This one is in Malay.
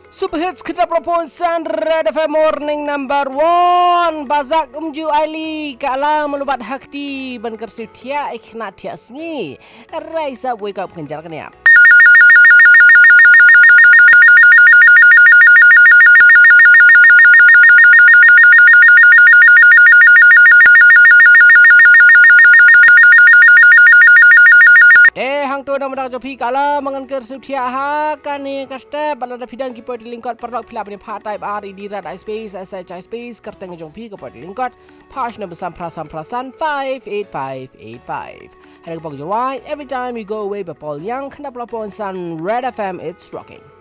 Super hits kita propon San Red FM Morning number 1. Bazak umju Ali kala melubat hakti ban kersu tia ikhna tia sngi. Raisa wake up kenjar kenya. Hang tu nama dak jopi kala mangan kersu tia ha kani kaste balada pidang ki poti lingkot perlok pila bani pha type r di rat space sh space kerteng jongpi ke poti lingkot pash number samprasan 58585. Hari pagi jawai every time you go away bepol yang kena pelopon San Red FM it's rocking.